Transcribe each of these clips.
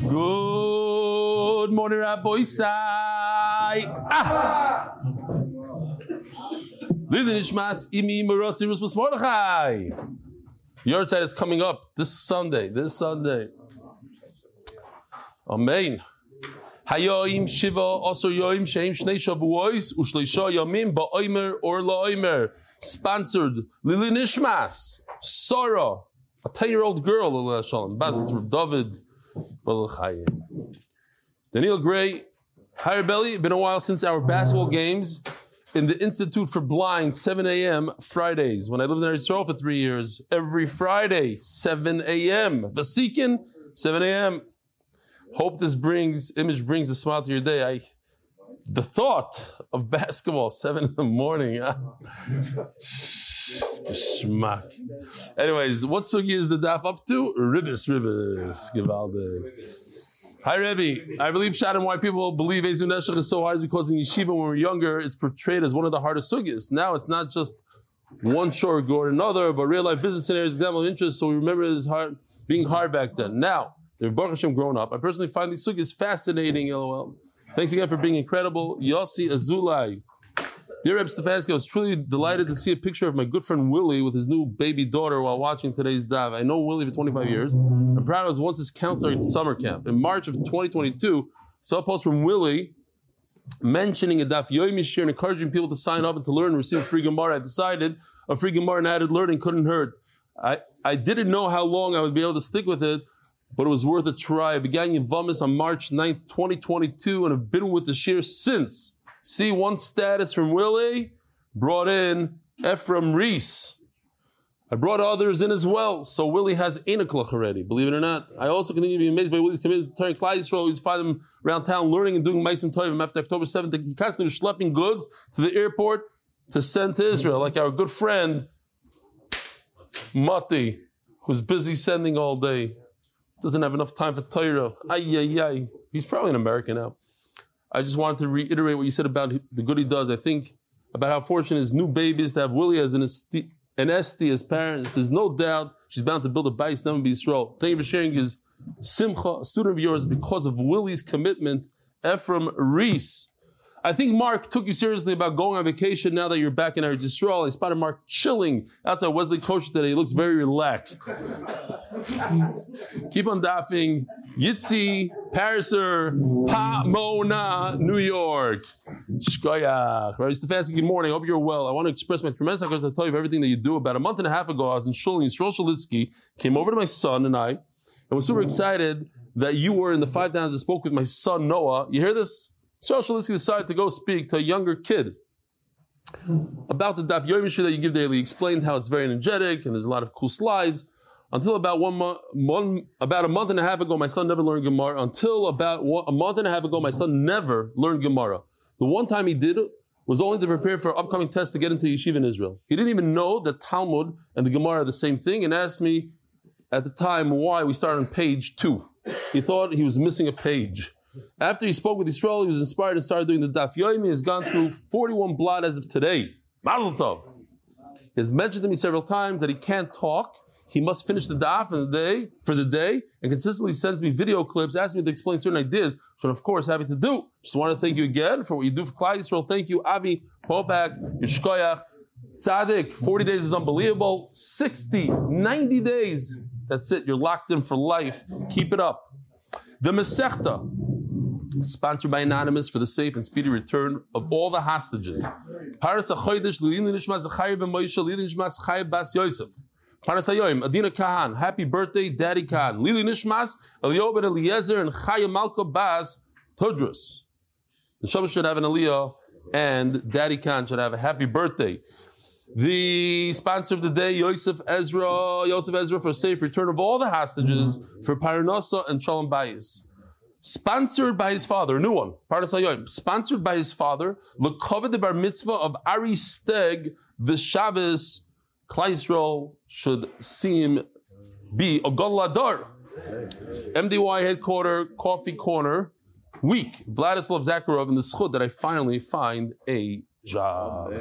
Good morning, Rabbi Sai. Lili Nishmas Imi Marasi Rusmas Mordechai. Your side is coming up this Sunday. Amen. Hayoim Shiva also Yoim Sheim Shnei Shavuos Ushleisha Yamim Ba'omer or La'omer. Sponsored Lili Nishmas Sarah, a 10-year-old girl. Allah Shalom. Bast David. Daniel Gray, hi Belly. Been a while since our basketball games in the Institute for Blind, 7 a.m. Fridays. When I lived in Eretz Yisrael for 3 years, every Friday, 7 a.m. Vasikin, 7 a.m. Hope this image brings a smile to your day. The thought of basketball, 7 in the morning. Geschmack. Anyways, what sugi is the daf up to? Ribbis, Givaldi. Hi, Rebbe. I believe Shad and why people believe Ezu Neshech is so hard is because in yeshiva when we were younger, it's portrayed as one of the hardest sugis. Now it's not just one short or another, but real life business scenarios, example of interest. So we remember it as hard, being hard back then. Now, they've Baruch Hashem grown up. I personally find these sugis fascinating, LOL. Thanks again for being incredible. Yossi Azulai. Dear Reb Stefanski, I was truly delighted to see a picture of my good friend Willie with his new baby daughter while watching today's Dav. I know Willie for 25 years. I'm proud I was once his counselor at summer camp. In March of 2022, saw a post from Willie mentioning a Daf Yomi Shir and encouraging people to sign up and to learn and receive a free Gemara. I decided a free Gemara and added learning couldn't hurt. I didn't know how long I would be able to stick with it, but it was worth a try. I began Yavamis on March 9th, 2022, and have been with the Shir since. See one status from Willie, brought in Ephraim Reese. I brought others in as well. So Willie has Einaklach already, believe it or not. I also continue to be amazed by Willie's commitment to turn Klal Yisrael. We find him around town learning and doing Maisim Tovim. After October 7th, he constantly was schlepping goods to the airport to send to Israel, like our good friend Mati, who's busy sending all day. Doesn't have enough time for Torah. He's probably an American now. I just wanted to reiterate what you said about the good he does. I think about how fortunate his new baby is to have Willie as an Esti as parents. There's no doubt she's bound to build a bais, never be Yisrael. Thank you for sharing his simcha, a student of yours, because of Willie's commitment. Ephraim Reese. I think Mark took you seriously about going on vacation now that you're back in Eretz Yisrael. I spotted Mark chilling outside Wesley Kosher today. He looks very relaxed. Keep on daffing. Yitzi, Pariser, Pomona, New York. Shkoyach. Rabbi Stefanski, good morning. I hope you're well. I want to express my tremendous thanks to tell you of everything that you do. About a month and a half ago, I was in Shul, Yisrael Shalitsky, came over to my son and I, and was super excited that you were in the 5 towns and spoke with my son Noah. You hear this? Yisrael Shalitsky decided to go speak to a younger kid about the Daf Yomi Shir that you give daily. He explained how it's very energetic and there's a lot of cool slides. Until about a month and a half ago, my son never learned Gemara. Until about a month and a half ago, my son never learned Gemara. The one time he did it was only to prepare for an upcoming test to get into yeshiva in Israel. He didn't even know that Talmud and the Gemara are the same thing, and asked me at the time why we started on page 2. He thought he was missing a page. After he spoke with Yisrael, he was inspired and started doing the Daf Yomi. He has gone through 41 blot as of today. Mazel tov. He has mentioned to me several times that he can't talk. He must finish the daf for the day, and consistently sends me video clips, asking me to explain certain ideas, which I'm of course happy to do. Just want to thank you again for what you do for Klal Yisrael. Thank you, Avi, Popak, Yishkoyach, Tzaddik. 40 days is unbelievable. 60, 90 days. That's it. You're locked in for life. Keep it up. The Masechta, sponsored by Anonymous for the safe and speedy return of all the hostages. Paras HaChodesh, Lilin Nishmat Zachariah ben Moshe, Lilin Nishmat Zachariah bas Yosef. Paras Hayoim, Adina Kahan, happy birthday, Daddy Kahan. Lili Nishmas, Eliyahu ben Eliezer, and Chaya Malka bas Todrus. The Shabbat should have an Aliyah, and Daddy Kahan should have a happy birthday. The sponsor of the day, Yosef Ezra for safe return of all the hostages for Parnasa and Shalom Bayis. Sponsored by his father, a new one, Paras Hayoim, sponsored by his father, L'Koved the Bar Mitzvah of Ari Steg, the Shabbos. Klal Yisrael should be a Gadol Adar. MDY headquarter, Coffee Corner, week. Vladislav Zakharov in the schut that I finally find a job.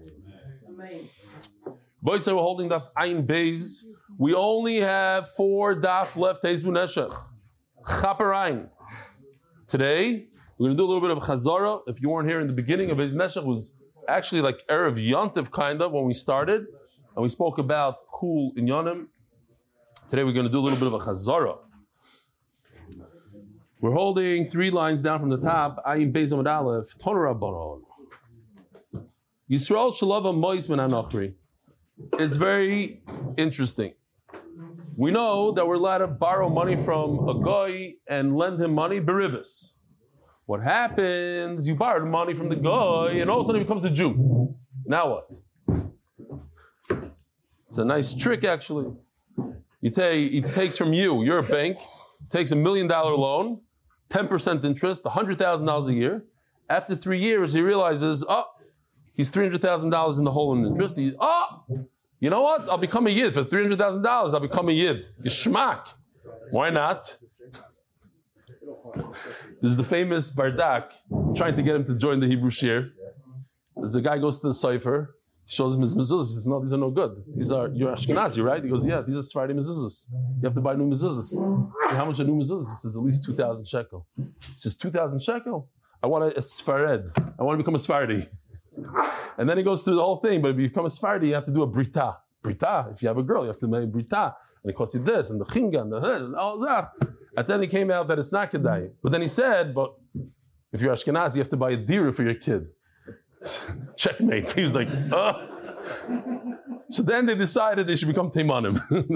Boys, we're holding daf Ayin Beis. We only have 4 daf left. Hezu Neshech. Chaparain. Today, we're going to do a little bit of Chazara. If you weren't here in the beginning of Beis Neshech, it was actually like Erev Yontif kind of when we started. And we spoke about Kul Inyanim. Today we're going to do a little bit of a Chazara. We're holding 3 lines down from the top. Ayin Beis Amud Aleph. Toner Rabbanon. Yisrael Shalava Mois Min Anochri. It's very interesting. We know that we're allowed to borrow money from a guy and lend him money, beribis. What happens, you borrowed money from the guy and all of a sudden he becomes a Jew. Now what? It's a nice trick actually. He takes from you, you're a bank, takes $1 million loan, 10% interest, $100,000 a year. After 3 years, he realizes, he's $300,000 in the hole in interest. You know what? I'll become a yid for $300,000. I'll become a yid. Geschmack. Why not? This is the famous Bardak trying to get him to join the Hebrew Shir. There's a guy goes to the cipher, shows him his mezuzahs. He says, "No, these are no good. You're Ashkenazi, right?" He goes, "Yeah, these are Sephardi mezuzahs. You have to buy new mezuzahs." How much are new mezuzahs? He says, "At least 2,000 shekel." He says, 2,000 shekel? I want a Sfared. I want to become a Sephardi. And then he goes through the whole thing, but if you become a Sephardi, you have to do a Brita. Brita, if you have a girl, you have to make Brita. And it costs you this, and the Chinga, and all that. And then he came out that it's not Kedai. But then he said, but if you're Ashkenazi, you have to buy a dira for your kid. Checkmate. He was like, So then they decided they should become Teimanim.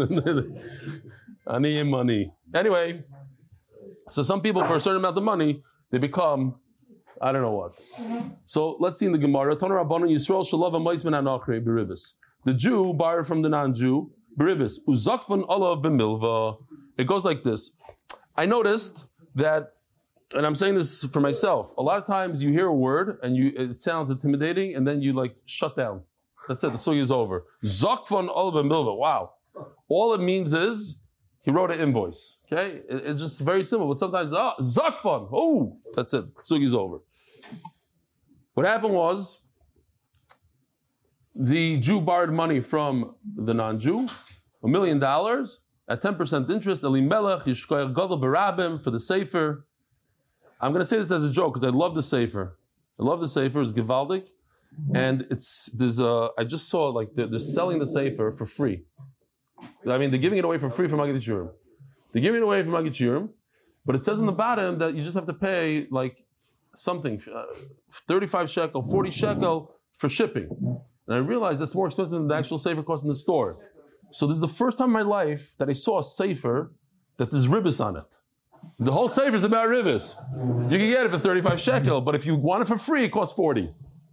Ani money. Anyway, so some people, for a certain amount of money, they become I don't know what. So let's see in the Gemara. Toner Rabbanon Yisrael Shalava Mois Min Anochri beribis. The Jew borrowed from the non-Jew beribis. Uzakvan olav b'milva. It goes like this. I noticed that, and I'm saying this for myself. A lot of times you hear a word and it sounds intimidating, and then you like shut down. That's it. The sugya is over. Zakvan olav b'milva. Wow. All it means is he wrote an invoice. Okay, it's just very simple. But sometimes, zakvan. Oh, that's it. The sugya is over. What happened was, the Jew borrowed money from the non-Jew, $1 million at 10% interest. Elimelech yishkoyach gadol barabim for the sefer. I'm going to say this as a joke because I love the sefer. I love the sefer. It's Givaldic, and I just saw like they're selling the sefer for free. I mean, they're giving it away for free from Maggid Shurim. They're giving it away from Maggid Shurim, but it says on the bottom that you just have to pay like something, 35 shekel, 40 shekel for shipping. And I realized that's more expensive than the actual sefer cost in the store. So this is the first time in my life that I saw a sefer that there's ribbis on it. The whole sefer is about ribbis. You can get it for 35 shekel, but if you want it for free, it costs 40.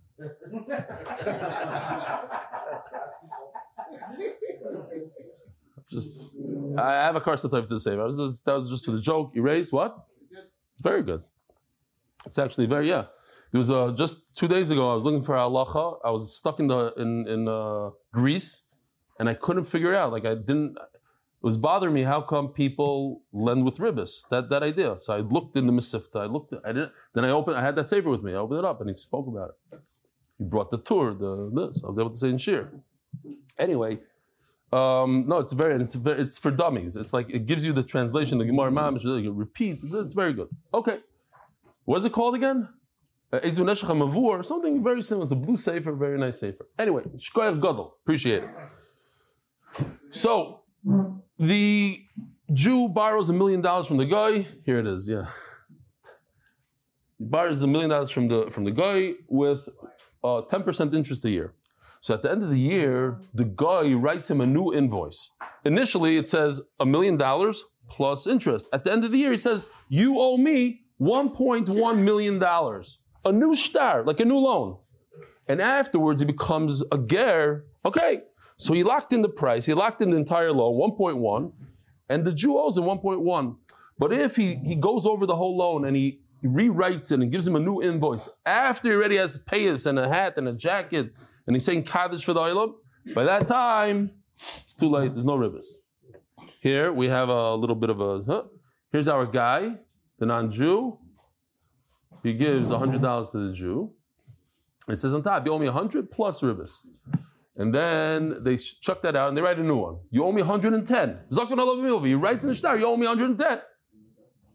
I have a course to the sefer. That was just for the joke. Erase what? It's very good. It's actually very, yeah. There was just 2 days ago, I was looking for halacha. I was stuck in Greece, and I couldn't figure it out. It was bothering me. How come people lend with ribbis? That idea. So I looked in the Mesivta. I had that sefer with me. I opened it up, and he spoke about it. He brought the tour, this. I was able to say in shir. Anyway, no, it's for dummies. It's like it gives you the translation. The Gemara Mamish it repeats. It's very good. Okay, what is it called again? Ezu Neshech HaMavur, something very similar. It's a blue sefer, very nice sefer. Anyway, Shkoyach Gadol, appreciate it. So, the Jew borrows $1 million from the guy. Here it is, yeah. He borrows $1 million from the guy with 10% interest a year. So at the end of the year, the guy writes him a new invoice. Initially, it says $1 million plus interest. At the end of the year, he says, you owe me $1.1 million. A new star, like a new loan. And afterwards, he becomes a ger. Okay, so he locked in the price. He locked in the entire loan, 1.1, and the Jew owes him 1.1. But if he goes over the whole loan and he rewrites it and gives him a new invoice, after he already has payas and a hat and a jacket, and he's saying Kaddish for the Olam, by that time, it's too late. There's no ribbis. Here, we have a little bit of here's our guy, the non-Jew. He gives $100 to the Jew. And it says on top, you owe me 100 plus ribbis. And then they chuck that out and they write a new one. You owe me 110. Zakvan olav b'milva. He writes in the star, you owe me 110.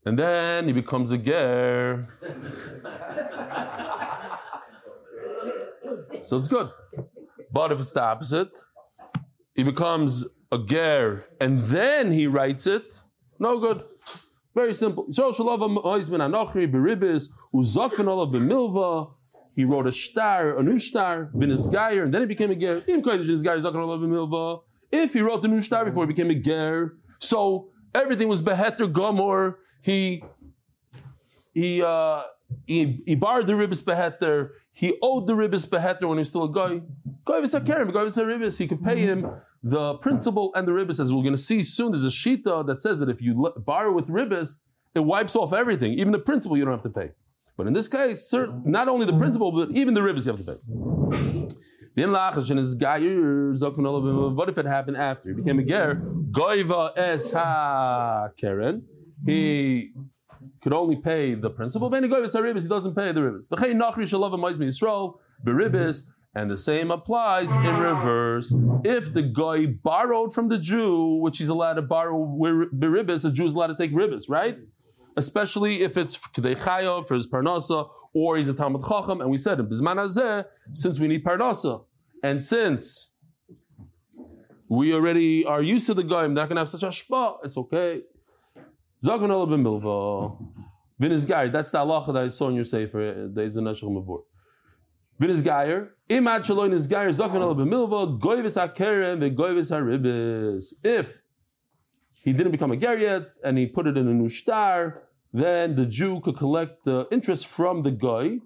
and then he becomes a ger. So it's good. But if it's the opposite, he becomes a ger and then he writes it, no good. Very simple. He wrote a shtar, a new shtar, bin his gayer, and then he became a ger. If he wrote the new shtar before he became a ger, so everything was beheter gomor. He borrowed the ribbis beheter. He owed the ribbis beheter when he was still a guy. He could pay him the principal and the ribbis. As we're going to see soon, there's a shita that says that if you borrow with ribbis, it wipes off everything. Even the principal you don't have to pay. But in this case, not only the principal, but even the ribbis you have to pay. What if it happened after? He became a ger. Goiva es ha keren. He could only pay the principal. He doesn't pay the ribbis. And the same applies in reverse. If the guy borrowed from the Jew, which he's allowed to borrow ribbis, the Jew is allowed to take ribbis, right? Especially if it's K'dei Chayav, for his Parnasa, or he's a Talmud Chacham, and we said in Bizman Hazeh, since we need Parnasa, and since we already are used to the guy, I'm not going to have such a shpa, it's okay. Zakon Allah ben Milva, bin his Gayer, that's the halacha that I saw in your sefer, there's a Neshach Mavur. Bin his Gayer, imad shaloin his Gayer, Zakon Allah ben Milva, goyves ha-kerem, ve-goyves ha-ribis. If he didn't become a ger yet, and he put it in a new shtar, then the Jew could collect the interest from the guy.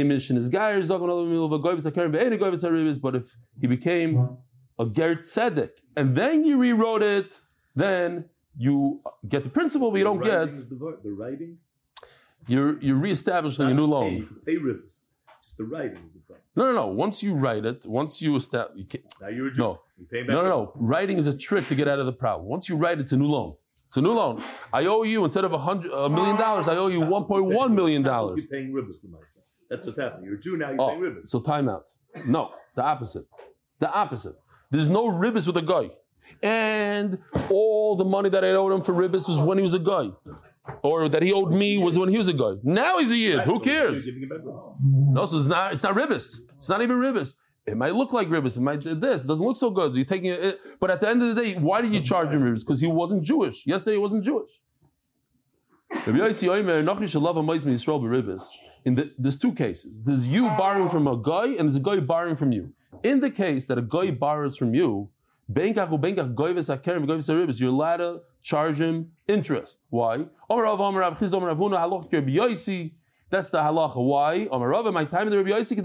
But if he became a ger tzedek, and then you rewrote it, then you get the principle, but you don't get the writing. You're reestablishing a new loan. Pay ribbis. Just the writing is the problem. No. Once you write it, once you establish, now you're a Jew. No. No. Writing is a trick to get out of the problem. Once you write, it's a new loan. It's a new loan. I owe you, instead of $1 million, I owe you $1.1 million. You're paying ribbis to myself. That's what's happening. You're a Jew now, you're paying ribbis. So time out. No, the opposite. There's no ribbis with a guy. And all the money that I owed him for ribbis was when he was a guy. Or that he owed me was when he was a guy. Now he's a yid. Who cares? No, so it's not ribbis. It's not even ribbis. It might look like ribbis. It might this. It doesn't look so good. So you're taking it. But at the end of the day, why did you charge him ribbis? Because he wasn't Jewish. Yesterday he wasn't Jewish. There's two cases. There's you borrowing from a guy and there's a guy borrowing from you. In the case that a guy borrows from you, you're allowed to charge him interest. Why? That's the halacha. Why? My time in the Rabbi Yossi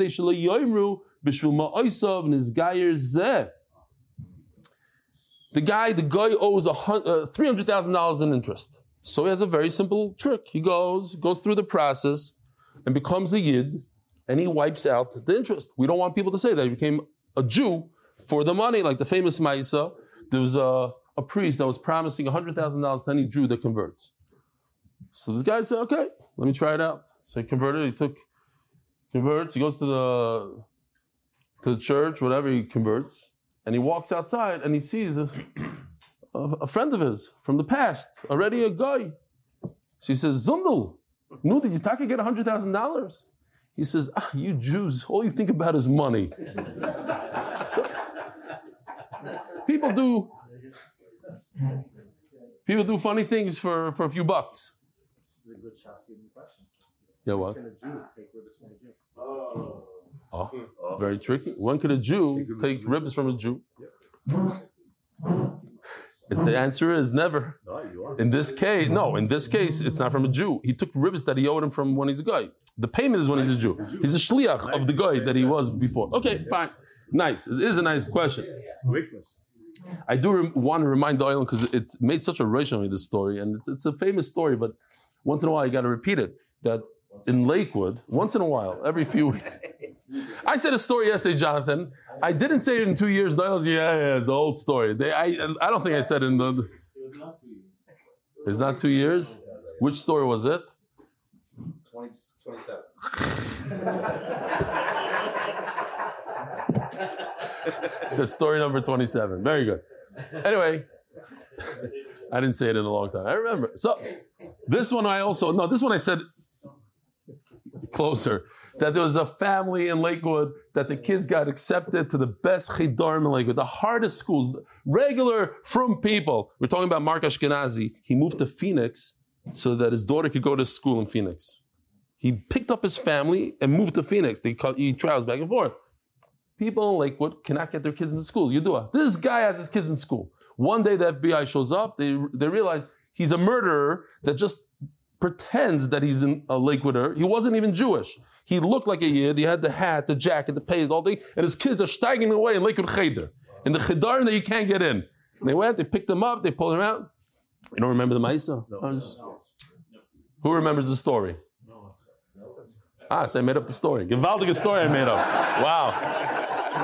the guy owes $300,000 in interest. So he has a very simple trick. He goes through the process and becomes a yid, and he wipes out the interest. We don't want people to say that he became a Jew for the money, like the famous Ma'isa. There was a priest that was promising $100,000 to any Jew that converts. So this guy said, okay, let me try it out. So he converted, converts, he goes to the church, whatever, he converts, and he walks outside and he sees a friend of his from the past, already a guy. So he says, Zundel, no, did you get $100,000? He says, you Jews, all you think about is money. So, people do funny things for a few bucks. This is a good Shas-Yidin question. Yeah, what? Can a Jew take ribbis from a Jew? It's very tricky. When could a Jew take ribbis from a Jew? The answer is never. In this case, it's not from a Jew. He took ribbis that he owed him from when he's a guy. The payment is when he's a Jew. He's a shliach of the guy that he was before. Okay, fine. Nice. It is a nice question. I do want to remind the island because it made such a rush on me, this story, and it's a famous story, but once in a while you got to repeat it. That in Lakewood, once in a while, every few weeks. I said a story yesterday, Jonathan. I didn't say it in 2 years. No, yeah, the old story. I don't think I said it in the... It was not 2 years? Which story was it? 27. It says story number 27. Very good. Anyway, I didn't say it in a long time. I remember. So this one I said closer. That there was a family in Lakewood that the kids got accepted to the best chidarim in Lakewood, the hardest schools, regular from people. We're talking about Mark Ashkenazi. He moved to Phoenix so that his daughter could go to school in Phoenix. He picked up his family and moved to Phoenix. He travels back and forth. People in Lakewood cannot get their kids into school. This guy has his kids in school. One day the FBI shows up. They realize he's a murderer that just pretends that he's a Lakewooder. He wasn't even Jewish. He looked like a Yid. He had the hat, the jacket, the pay, all thing, and his kids are steiging away in Lakewood Cheder, in the Chedarim that you can't get in. And they went, they picked him up, they pulled him out. You don't remember the Maisa? No. Who remembers the story? So I made up the story. Gewaltige story I made up. Wow.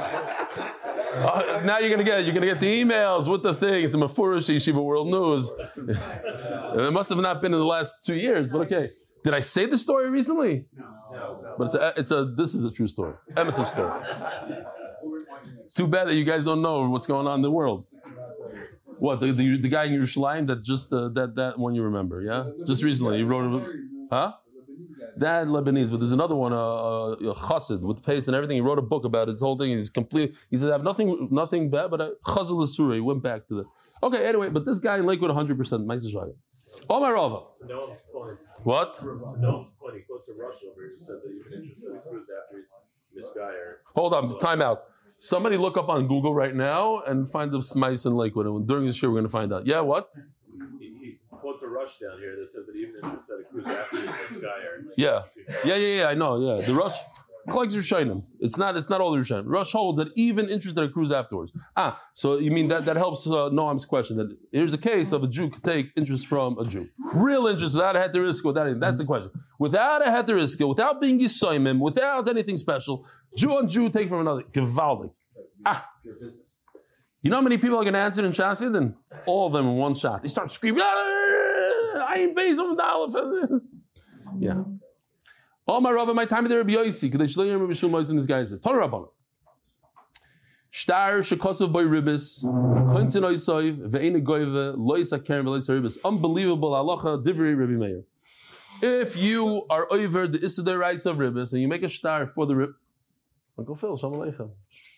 Now you're gonna get the emails with the thing. It's a Mefurish Yeshiva World News. It must have not been in the last 2 years, but okay. Did I say the story recently? No. But this is a true story. Emerson story. Too bad that you guys don't know what's going on in the world. What, the guy in Yerushalayim that just that one you remember, yeah? Just recently he wrote that Lebanese, but there's another one, a chassid with paste and everything. He wrote a book about it. His whole thing. He's complete. He said, I have nothing bad, but chazal l'sura. He went back to the. Okay, anyway, but this guy in Lakewood, 100%. Ma'aseh Shaya. Omar Rava. So no one's point. What? So no one's point. He quotes a Rush over here. He says that you've been interested in cruise after he's misguided. Hold on, time out. Somebody look up on Google right now and find the mice in Lakewood. And during this show, we're going to find out. Yeah, what? He quotes a Rush down here that says that even interested in cruise after he's misguided. Yeah, I know, yeah. The Rush collects Rishonim. It's not all the Rishonim. Rush holds that even interested in a cruise afterwards. So you mean that helps Noam's question, that here's a case of a Jew could take interest from a Jew. Real interest without a heteriska, without anything. That's the question. Without a heteriska, without being Yisoimim, without anything special, Jew on Jew take from another. Gewaldig. You know how many people are going to answer in Shas Then all of them in one shot. They start screaming, I ain't based on the Yeah. All my Rava, my time of the Rabbi Yossi, because they should learn Rabbi Shulmos and these guys. Torah Rabbana. Shtar shekosov boy ribis, kointin oisoiv, ve'ene goyve, loisa keren ve'loisa ribis. Unbelievable halacha, divrei Rabbi Meir. If you are over the Isidore rights of ribis and you make a shtar for the rib, Uncle Phil, shalom aleichem.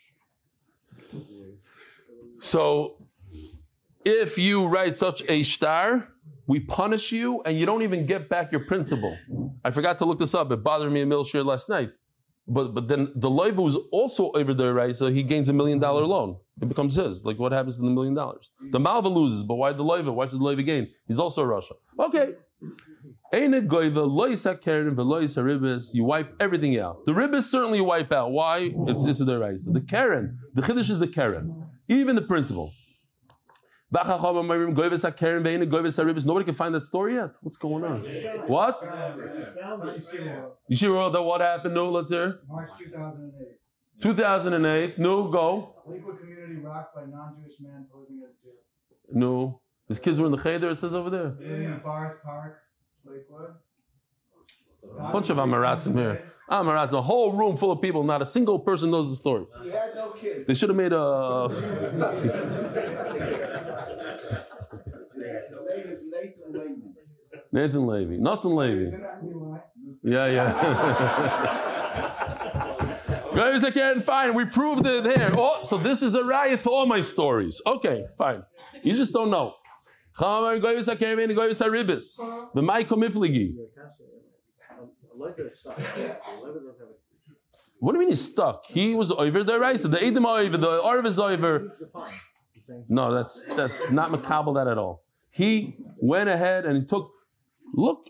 So, if you write such a shtar, we punish you and you don't even get back your principal. I forgot to look this up. It bothered me in Milshire last night. But then the loiva was also over there, right? So he gains $1 million loan. It becomes his. Like what happens to the $1 million? The malva loses, but why the loiva? Why should the loiva gain? He's also a Russia. Okay. You wipe everything out. The ribis certainly you wipe out. Why? It's the right. The keren. The chiddush is the keren. Even the principle. Nobody can find that story yet. What's going on? What? Yeshiva wrote that what happened? No, let's hear. March 2008. 2008. No, go. Lakewood community rocked by non-Jewish man posing as Jew. No. His kids were in the cheder, it says over there. In Forest Park, Lakewood. A bunch of Amaratzim here. Amaratz, a whole room full of people, not a single person knows the story. He had no kids. They should have made a... Nathan Levy. Nassim Levy. Yeah. Guys, again, fine. We proved it here. Oh, so this is a riot to all my stories. Okay, fine. You just don't know. What do you mean he's stuck? He was over the rice. The Edom over, the Arv is over. No, that's not makabel that at all. He went ahead and he took. Look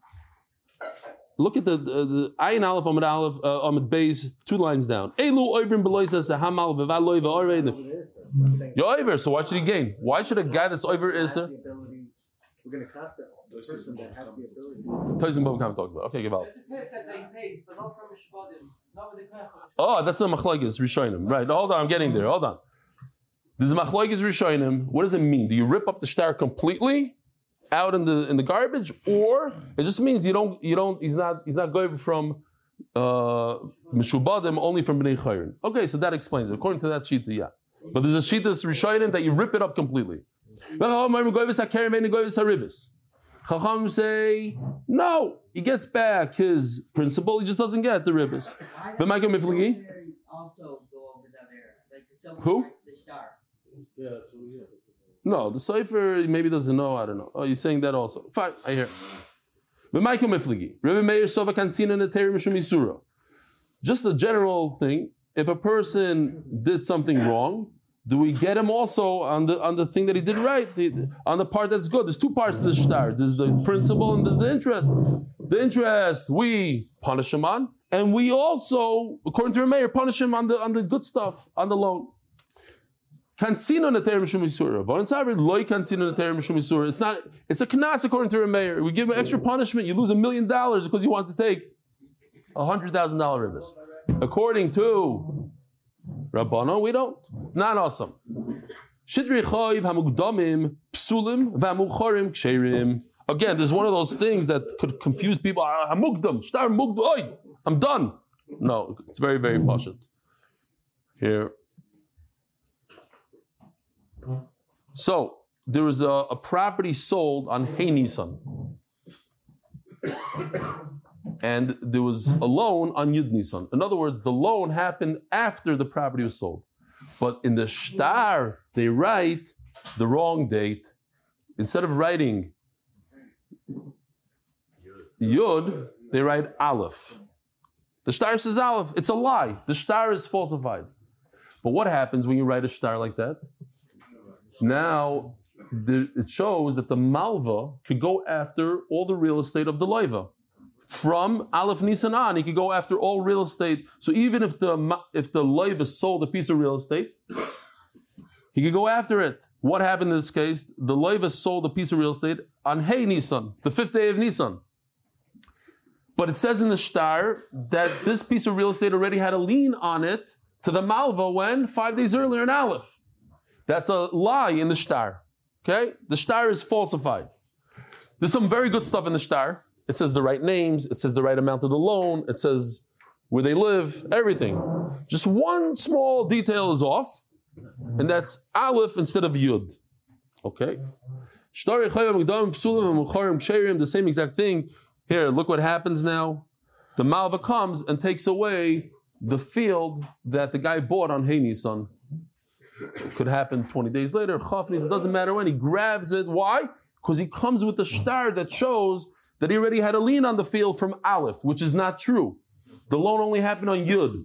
at the Ayin Aleph Amid Aleph Amid Beis, 2 lines down. Elu oivrim beloisa sehamal v'valoi v'orei. You're over, so why should he gain? Why should a guy that's over Isser? We're going to cost the person that has the ability. Toysing Bob talks about. Okay, give out. This here says that he pays, but not from Mishpadim. Not with the Koyach. Oh, that's the Machlokes Rishonim. Right, hold on, I'm getting there. Hold on. This is Machlokes Rishonim. What does it mean? Do you rip up the shtar completely out in the garbage, or it just means he's not going from Mishubadim only from Bnei Chayrin. Okay, so that explains it. According to that shita, yeah. But there's a shita Rishonim that you rip it up completely. Chacham say, no, he gets back his principal, he just doesn't get the ribbis. But Michael Miflagi? Also go over that era. Like the silver Who? writes the star. Yeah, that's what we get. No, the Sefer maybe doesn't know, I don't know. Oh, you're saying that also. Fine, I hear. But Michael Miflagi, Rebbe Meir Sova Kansina Neteri Mishum Yisura. Just a general thing, if a person did something wrong, do we get him also on the thing that he did right, on the part that's good? There's two parts to the shtar. There's the principle and there's the interest. The interest we punish him on, and we also, according to Rameir, punish him on the good stuff, on the loan. Kansino neter mishum isura. But it's not. It's a knas according to Rameir. We give him extra punishment. You lose $1 million because you want to take $100,000 ribbis. According to Rabbano, we don't. Not awesome. Shidri choiv hamugdamim psulim v'amuchorim ksherim. Again, there's one of those things that could confuse people. Hamugdam, shtar mugdam. Oy, I'm done. No, it's very, very pashut. Here. So there was a property sold on Hey Nisan, and there was a loan on Yud Nisan. In other words, the loan happened after the property was sold. But in the shtar, they write the wrong date. Instead of writing Yud, they write Aleph. The shtar says Aleph. It's a lie. The shtar is falsified. But what happens when you write a shtar like that? Now, it shows that the Malva could go after all the real estate of the Loiva. From Aleph Nisan on, he could go after all real estate. So even if the Loiva sold a piece of real estate, he could go after it. What happened in this case? The Loiva sold a piece of real estate on Hey Nisan, the 5th day of Nisan. But it says in the shtar that this piece of real estate already had a lien on it to the Malva when? 5 days earlier in Aleph. That's a lie in the shtar. Okay? The shtar is falsified. There's some very good stuff in the shtar. It says the right names, it says the right amount of the loan, it says where they live, everything. Just one small detail is off, and that's Aleph instead of Yud. Okay? The same exact thing. Here, look what happens now. The Malva comes and takes away the field that the guy bought on Hey Nisan. It could happen 20 days later. It doesn't matter when. He grabs it. Why? Because he comes with a shtar that shows that he already had a lien on the field from Aleph, which is not true. The loan only happened on Yud.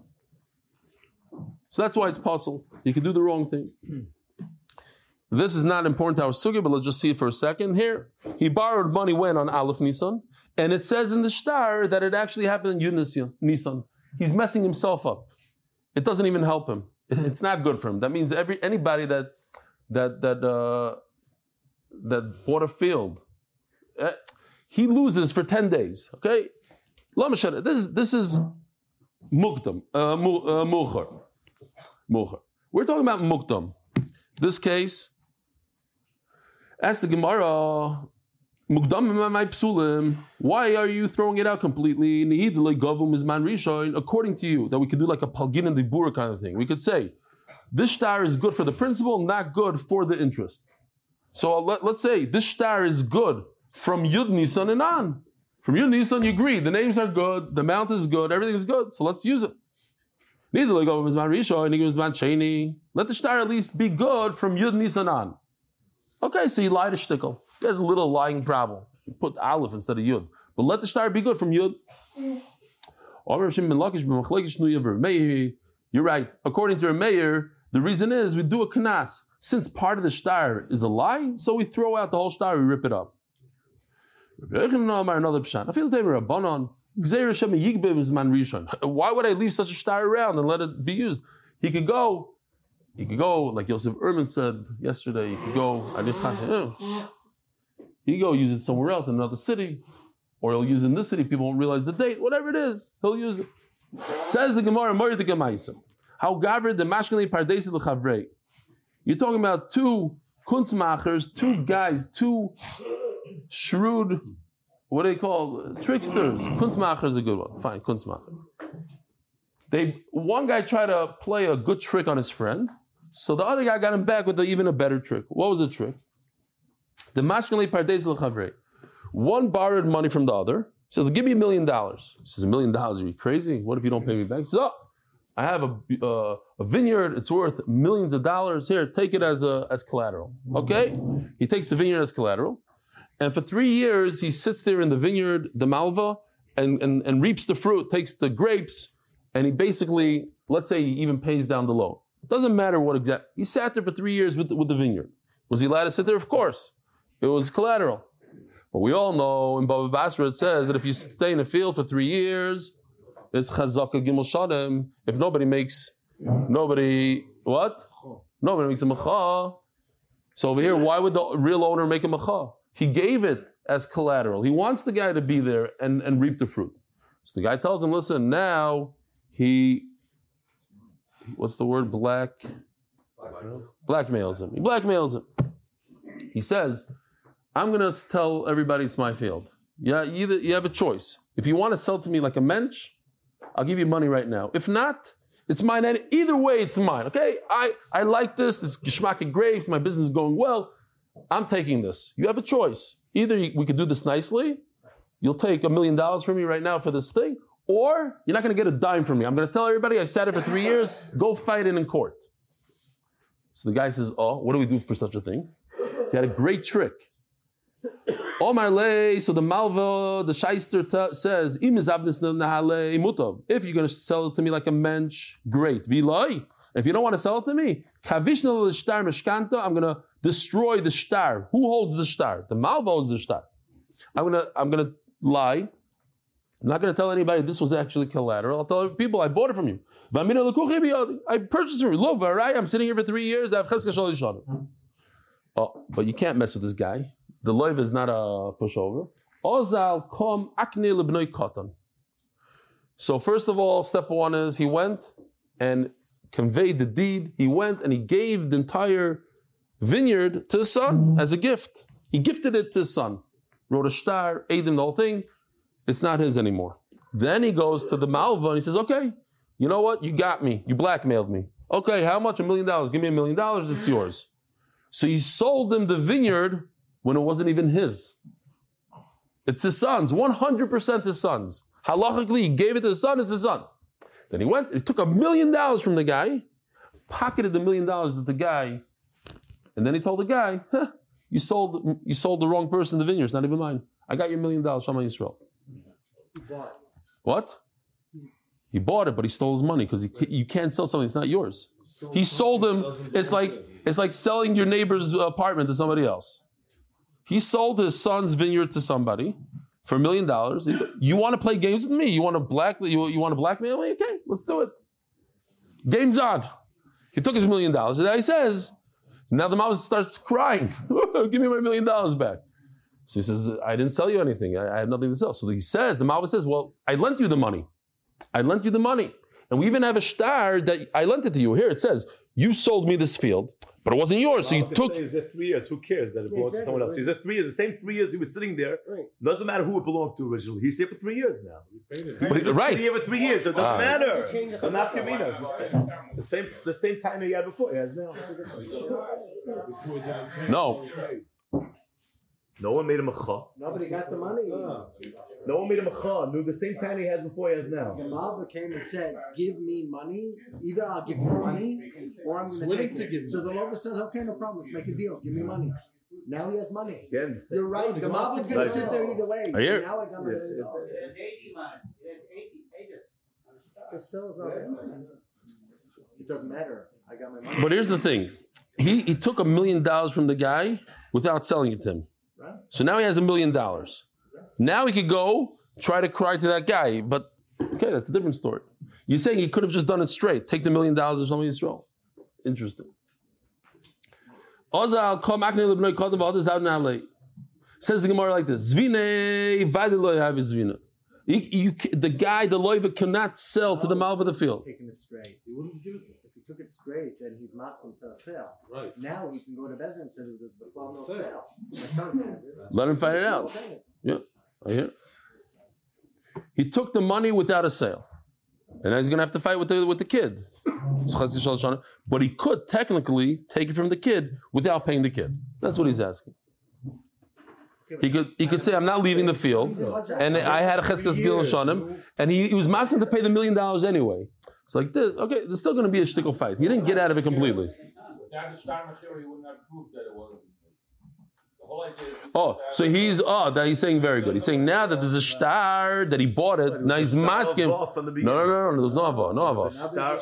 So that's why it's possible. You can do the wrong thing. This is not important to our sugya, but let's just see it for a second. Here, he borrowed money when on Aleph Nisan, and it says in the shtar that it actually happened in Yud Nisan. He's messing himself up. It doesn't even help him. It's not good for him. That means anybody that bought a field, he loses for 10 days. Okay, this is mukdam, muchar. We're talking about mukdam. This case, ask the Gemara, why are you throwing it out completely? According to you, that we could do like a palgin and dibura kind of thing. We could say, this shtar is good for the principal, not good for the interest. So let's say this shtar is good from Yud Nisan and on. From Yud Nisan, you agree, the names are good, the amount is good, everything is good, so let's use it. Let the shtar at least be good from Yud Nisan on. Okay, so you lied a shtickle. There's a little lying problem. You put Aleph instead of Yud. But let the shtar be good from Yud. You're right. According to Rameir, the reason is we do a knas. Since part of the shtar is a lie, so we throw out the whole shtar, we rip it up. Another pshat. Why would I leave such a shtar around and let it be used? He could go, like Yosef Erman said yesterday, he could go use it somewhere else in another city, or he'll use it in this city, people won't realize the date, whatever it is, he'll use it. Says the Gemara, how gaver the mashkali pardesi l'chavrei. You're talking about two kunstmachers, two guys, two shrewd, what do they call tricksters? Kunstmacher is a good one. Fine, kunstmacher. One guy tried to play a good trick on his friend, So the other guy got him back with even a better trick. What was the trick? The mashkali pardes l'chavrei. One borrowed money from the other. So give me $1 million. He says, $1 million? Are you crazy? What if you don't pay me back? He says, oh, I have a vineyard. It's worth millions of dollars. Here, take it as collateral. Okay? He takes the vineyard as collateral. And for 3 years, he sits there in the vineyard, the malva, and reaps the fruit, takes the grapes, and he basically, let's say he even pays down the loan. It doesn't matter what exact. He sat there for 3 years with the vineyard. Was he allowed to sit there? Of course. It was collateral. But we all know in Baba Basra it says that if you stay in a field for 3 years, it's chazaka gimel shadem. If nobody makes a macha. So over here, why would the real owner make a macha? He gave it as collateral. He wants the guy to be there and reap the fruit. So the guy tells him, listen, now what's the word? Blackmails him. He blackmails him. He says, I'm going to tell everybody it's my field. Yeah, you have a choice. If you want to sell to me like a mensch, I'll give you money right now. If not, it's mine. And either way, it's mine. Okay? I like this. This geschmack grapes. My business is going well. I'm taking this. You have a choice. Either we could do this nicely. You'll take $1 million from me right now for this thing. Or you're not going to get a dime from me. I'm going to tell everybody I sat here for 3 years. Go fight it in court. So the guy says, oh, what do we do for such a thing? He had a great trick. Omar lei, so the malva, the shyster says, if you're going to sell it to me like a mensch, great. If you don't want to sell it to me, I'm going to destroy the shtar. Who holds the shtar? The malva holds the shtar. I'm going to lie. I'm not going to tell anybody this was actually collateral. I'll tell people I bought it from you. I purchased it from you. Look, I'm sitting here for 3 years. Oh, but you can't mess with this guy. The loiv is not a pushover. Ozal kom akne lebnoi katan. So first of all, step one is he went and conveyed the deed. He went and he gave the entire vineyard to his son as a gift. He gifted it to his son. Wrote a shtar, ate him the whole thing. It's not his anymore. Then he goes to the malva and he says, okay, you know what? You got me. You blackmailed me. Okay, how much? $1 million. Give me $1 million. It's yours. So he sold him the vineyard when it wasn't even his. It's his son's, 100% his son's. Halachically, he gave it to his son, it's his son's. Then he went, he took $1 million from the guy, pocketed the $1 million that the guy, and then he told the guy, you sold the wrong person the vineyard, it's not even mine. I got your $1 million, Shema Yisrael. What? He bought it, but he stole his money because you can't sell something that's not yours. He sold him. It's like selling your neighbor's apartment to somebody else. He sold his son's vineyard to somebody for $1 million. You want to play games with me? You want to blackmail me? Okay, let's do it. Game's on. He took his $1 million, and then he says, now the mouse starts crying. Give me my $1 million back. So he says, I didn't sell you anything. I had nothing to sell. So he says, the Malva says, well, I lent you the money. And we even have a shtar that I lent it to you. Here it says, you sold me this field, but it wasn't yours. So you took. Is there 3 years? Who cares that it belonged to someone else? He's there 3 years. The same 3 years he was sitting there. Right. Doesn't matter who it belonged to originally. He's here for 3 years now. He's sitting here for 3 years. So it doesn't matter. The same time he had before. He has now. No. No one made him a cha. Nobody got the money. No one made him a cha. Knew the same time he had before he has now. The Malva came and said, give me money. Either I'll give you money or I'm going to take it. So the Lova says, okay, no problem. Let's make a deal. Give me money. Now he has money. Again, you're right. The Malva's going to sit there either way. I hear. Now I got my $1 million. There's 80 man. There's 80 pages. The sale's not money. It doesn't matter. I got my money. But here's the thing. He took $1 million from the guy without selling it to him. Right. So now he has $1 million. Now he could go try to cry to that guy, but okay, that's a different story. You're saying he could have just done it straight, take the $1 million or something Yisrael. Interesting. Says the Gemara like this: the guy, the loiva, cannot sell to the malva of the field. Taking it straight. He wouldn't give it to him. If he took it straight, then he's masking to a sale. Right. Now he can go to Bezin and say there's no sale. My son has it. Let him find it out. Yeah, I hear. He took the money without a sale, and now he's going to have to fight with the kid. But he could technically take it from the kid without paying the kid. That's what he's asking. He could say, I'm not leaving the field, and I had a cheskas gil shanim, and he was masking to pay the $1 million anyway. It's like this. Okay, there's still going to be a shtickle fight. He didn't get out of it completely. Without the star material, he wouldn't have proved that it wasn't. That he's saying very good. He's saying now that there's a star that he bought it, now he's masking. No, there's no ava.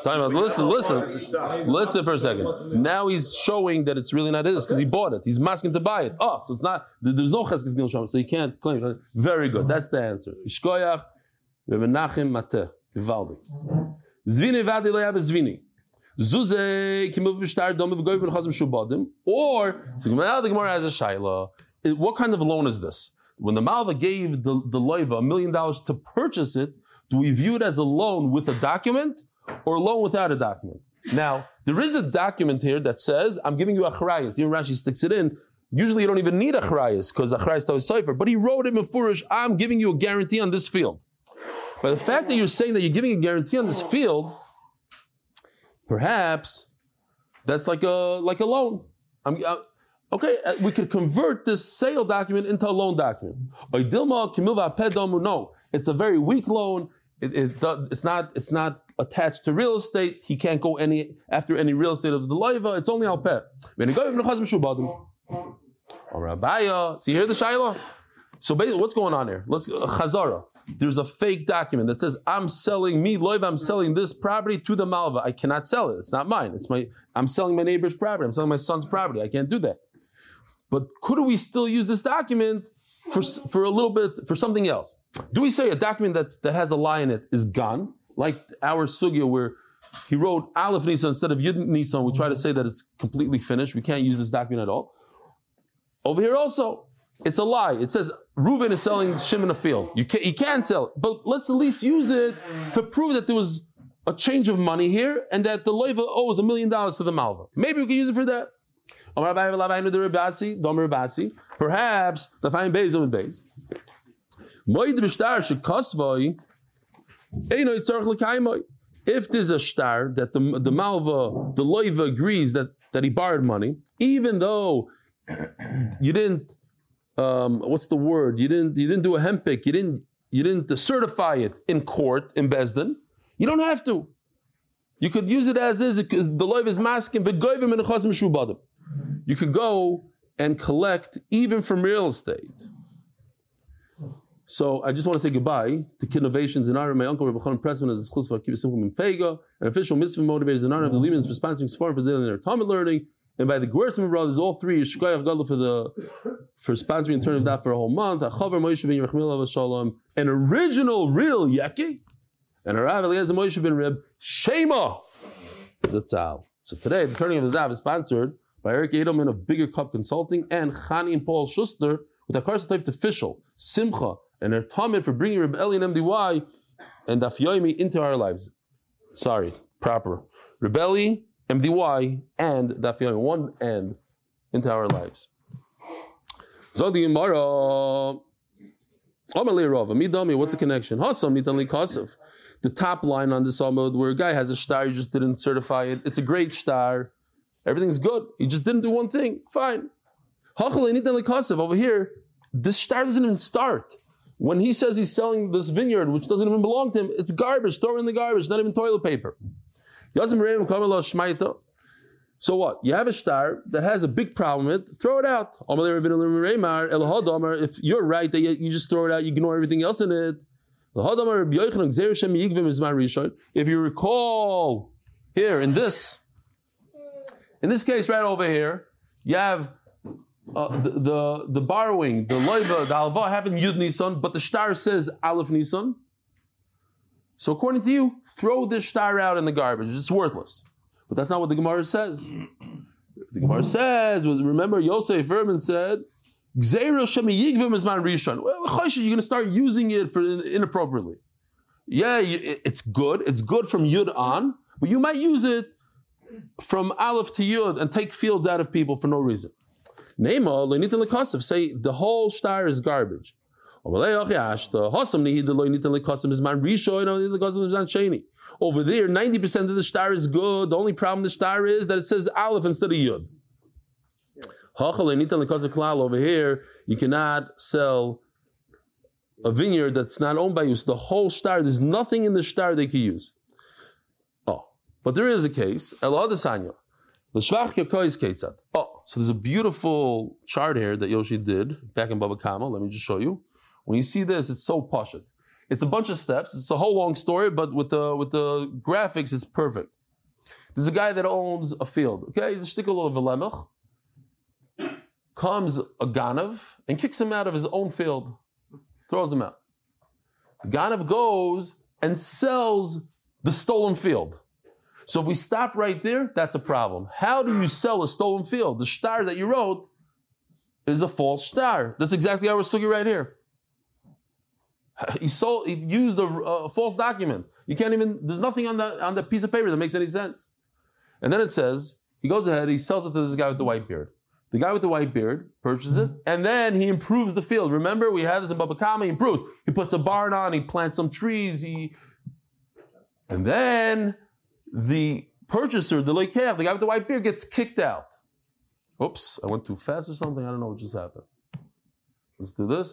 Listen for a second. Now he's showing that it's really not his because he bought it. He's masking to buy it. So it's not. There's no cheskes gil sham, so he can't claim it. Very good. That's the answer. Ishkoyach, Menachem Mateh, Vivaldi. Zvini vadi lo yabe zvini. Zuze kimuv b'shtar dome v'goy b'nechazim shubadim. Or so now the Gemara has a shayla. What kind of loan is this? When the Malva gave the loiva $1 million to purchase it, do we view it as a loan with a document or a loan without a document? Now there is a document here that says I'm giving you a achrayus. Here Rashi sticks it in. Usually you don't even need a achrayus because achrayus is cipher. But he wrote it in Furish. I'm giving you a guarantee on this field. But the fact that you're saying that you're giving a guarantee on this field, perhaps that's like a loan. Okay, we could convert this sale document into a loan document. No, it's a very weak loan. It's not attached to real estate. He can't go after any real estate of the loiva. It's only al peh. So you hear the shayla? So basically, what's going on here? Let's chazara. There's a fake document that says I'm selling this property to the Malva. I cannot sell it. It's not mine. I'm selling my neighbor's property. I'm selling my son's property. I can't do that. But could we still use this document for a little bit for something else? Do we say a document that has a lie in it is gone, like our sugya where he wrote Aleph Nisan instead of Yud Nisan? We try to say that it's completely finished. We can't use this document at all. Over here also. It's a lie. It says Reuven is selling Shimon a field. He can't sell it, but let's at least use it to prove that there was a change of money here and that the loiva owes $1 million to the Malva. Maybe we can use it for that. Perhaps the fine beis on beis. If there's a star that the Malva, the loiva agrees that he borrowed money, even though you didn't. What's the word? You didn't do a hempik. You didn't certify it in court in Bezdin. You don't have to. You could use it as is. The loiv is masking. You could go and collect even from real estate. So I just want to say goodbye to Kinnovations in honor of my uncle Rabbi Chanan Pressman as a chus for Simchum Fega, an official mitzvah motivators in honor of the Lehmans for sponsoring Sfarim for their Talmud learning. And by the Gersman brothers, all three, Shkoyach Gadol for sponsoring and turning that for a whole month. Achavar Moshe ben Yerachmiel Shalom, an original real Yeki, and a Rav Eliezer Moshe ben Reb Shema Zatzal. So today, the turning of the Dav is sponsored by Eric Edelman of Bigger Cup Consulting and Chani and Paul Schuster with a Karsa official Simcha and their Talmud for bringing Reb Eli and MDY and Daf Yomi into our lives. Sorry, proper. Reb Eli, MDY, and Daf Yomi, one and into our lives. Zodi Gemara. What's the connection? The top line on this Amud, where a guy has a star, you just didn't certify it. It's a great star. Everything's good. He just didn't do one thing. Fine. Over here, this star doesn't even start. When he says he's selling this vineyard, which doesn't even belong to him, it's garbage. Throw it in the garbage. Not even toilet paper. So what? You have a star that has a big problem with it, throw it out. If you're right that you just throw it out, you ignore everything else in it. If you recall here in this case right over here, you have the borrowing, the loiva, the alva happened Yud Nisan, but the star says Aleph Nisan. So according to you, throw this star out in the garbage. It's worthless. But that's not what the Gemara says. The Gemara says, remember Yosef Verman said, you're going to start using it for inappropriately. Yeah, it's good. It's good from Yud on, but you might use it from Aleph to Yud and take fields out of people for no reason. Say the whole star is garbage. Over there, 90% of the star is good. The only problem with the star is that it says Aleph instead of Yud. Over here, you cannot sell a vineyard that's not owned by you. So the whole star, there's nothing in the star they can use. But there is a case. Oh, so there's a beautiful chart here that Yoshi did back in Baba Kama. Let me just show you. When you see this, it's so pashut. It's a bunch of steps. It's a whole long story, but with the graphics, it's perfect. There's a guy that owns a field. Okay, he's a shtickle of Velemech. Comes a Ganav and kicks him out of his own field. Throws him out. The Ganav goes and sells the stolen field. So if we stop right there, that's a problem. How do you sell a stolen field? The star that you wrote is a false star. That's exactly our sugi right here. He used a false document. You can't even, there's nothing on the piece of paper that makes any sense. And then it says, he goes ahead, he sells it to this guy with the white beard. The guy with the white beard purchases it, and then he improves the field. Remember, we had this in Baba Kama, he improves. He puts a barn on, he plants some trees, and then the purchaser, the leikeach, the guy with the white beard, gets kicked out. Oops, I went too fast or something. I don't know what just happened. Let's do this.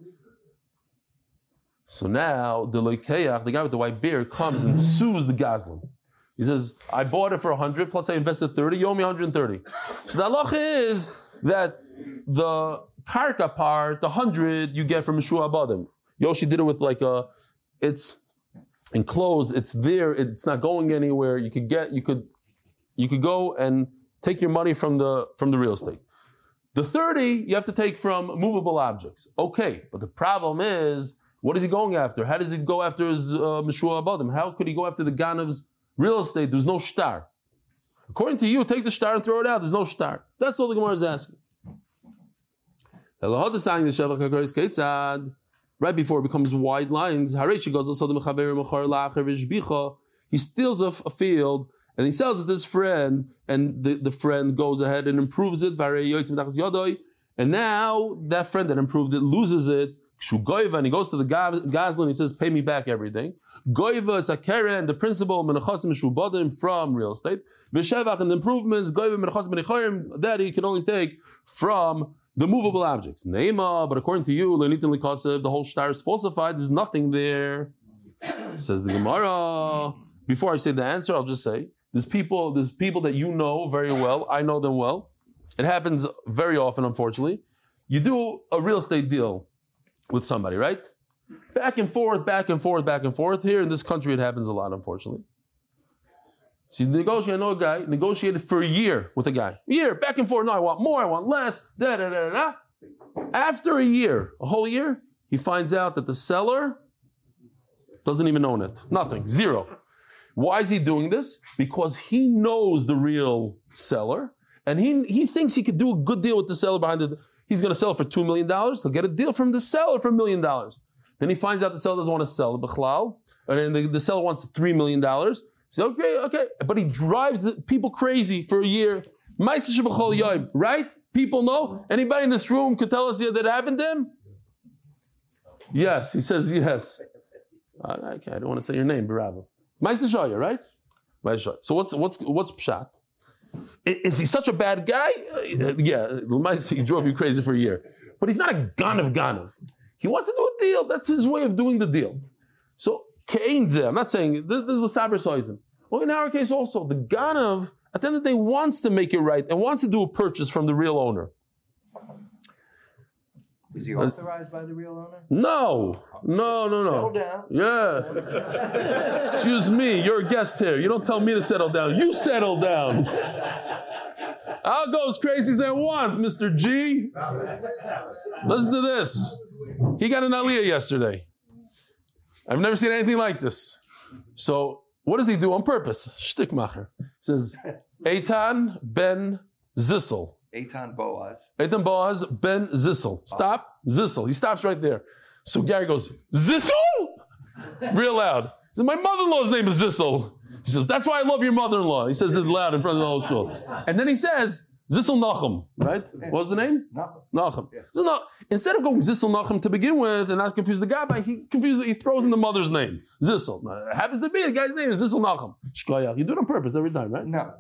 So now the leikeach, the guy with the white beard, comes and sues the Gazlan. He says, I bought it for 100, plus I invested 30, you owe me 130. So the halacha is that the karka part, the 100, you get from Yeshua Abadim. Yoshi did it with it's enclosed, it's there, it's not going anywhere. You could go and take your money from the real estate. The 30 you have to take from movable objects. Okay, but the problem is, what is he going after? How does he go after his Meshua Abadim? How could he go after the Ganav's real estate? There's no shtar. According to you, take the shtar and throw it out. There's no shtar. That's all the Gemara is asking. Right before it becomes wide lines, he steals a field and he sells it to his friend, and the friend goes ahead and improves it, and now that friend that improved it loses it, and he goes to the Gazlan, he says, pay me back everything. Goiva is a keren, the principal from real estate. V'shevach and the improvements, that he can only take from the movable objects. Neima, but according to you, the whole shtar is falsified. There's nothing there. Says the Gemara. Before I say the answer, I'll just say there's people that you know very well. I know them well. It happens very often, unfortunately. You do a real estate deal with somebody, right? Back and forth, back and forth, back and forth. Here in this country, it happens a lot, unfortunately. So you negotiate, I know a guy, negotiated for a year with a guy. A year, back and forth. No, I want more, I want less. After a whole year, he finds out that the seller doesn't even own it. Nothing, zero. Why is he doing this? Because he knows the real seller, and he thinks he could do a good deal with the seller behind it. He's going to sell it for $2 million. He'll get a deal from the seller for $1 million. Then he finds out the seller doesn't want to sell it, b'chlal, and then the seller wants $3 million. So okay, but he drives people crazy for a year. Right? People know. Anybody in this room could tell us that it happened to him? Yes, he says yes. I don't want to say your name, Barabba. Ma'aseh Shaya, right? So what's pshat? Is he such a bad guy? Yeah, he drove you crazy for a year. But he's not a ganav. He wants to do a deal. That's his way of doing the deal. So, I'm not saying, this is the Saber Soizim. Well, in our case also, the ganav, at the end of the day, wants to make it right and wants to do a purchase from the real owner. Is he authorized by the real owner? No. Settle down. Yeah. Excuse me, you're a guest here. You don't tell me to settle down. You settle down. I'll go as crazy as I want, Mr. G. Listen to this. He got an aliyah yesterday. I've never seen anything like this. So, what does he do on purpose? Shtickmacher. He says, Eitan ben Zissel. Eitan Boaz ben Zissel. Stop. Zissel. He stops right there. So Gary goes, Zissel? Real loud. He says, my mother-in-law's name is Zissel. He says, that's why I love your mother-in-law. He says it loud in front of the whole shul. And then he says, Zissel Nachum, right? What was the name? Nachum. Yeah. So Instead of going Zissel Nachum to begin with and not confuse the guy, he throws in the mother's name. Zissel. Now, it happens to be the guy's name is Zissel Nachum. Shkoyach. You do it on purpose every time, right? No.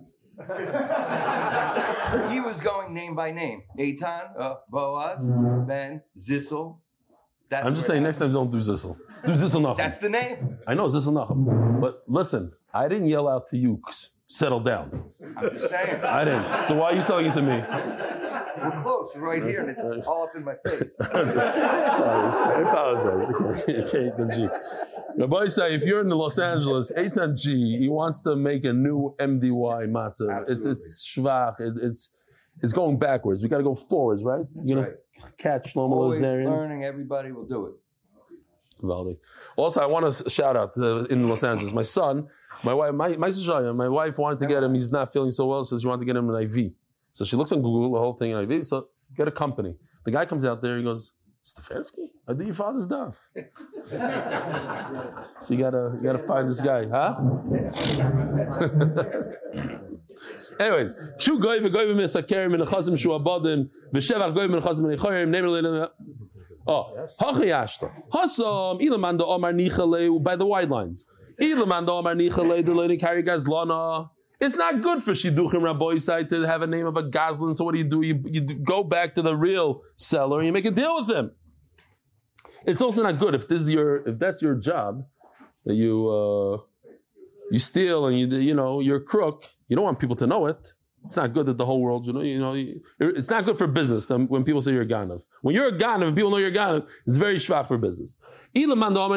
He was going name by name. Eitan, Boaz, Ben, Zissel. I'm just saying next time don't do Zissel. Do Zissel Nachum. That's the name. I know Zissel Nachum. But listen, I didn't yell out to you, settle down. I'm just saying. I didn't. So why are you selling it to me? We're close, right here, and it's all up in my face. Sorry, I apologize. Okay, Eitan G. Rabbi say, if you're in Los Angeles, Eitan G, he wants to make a new MDY matzah. It's shvach. It's going backwards. We got to go forwards, right? That's right. Catch Shlomo Always Lazarian. learning, everybody will do it. Valdi. Also, I want to shout out in Los Angeles. My son, my wife wanted to get him. He's not feeling so well, so she wanted to get him an IV. So she looks on Google, the whole thing in IV. So get a company. The guy comes out there. He goes, Stefanski, I do your father's daf. So you gotta find this guy, huh? Anyways, Shu goy v'goy v'mesakerim v'nechazim shu abadim v'shevach goy v'nechazim v'nechorim nemer le'ilem. Oh, hachayashta hasam ilamanda omar nichaleu by the wide lines. Ilamanda omar nichaleu deloini kari gazlana. It's not good for shidduchim Rabbi side to have a name of a gazlan. So what do? You go back to the real seller and you make a deal with him. It's also not good if that's your job that you steal and you're a crook. You don't want people to know it. It's not good that the whole world, it's not good for business when people say you're a ganav. When you're a ganav and people know you're a ganav, it's very schwach for business. He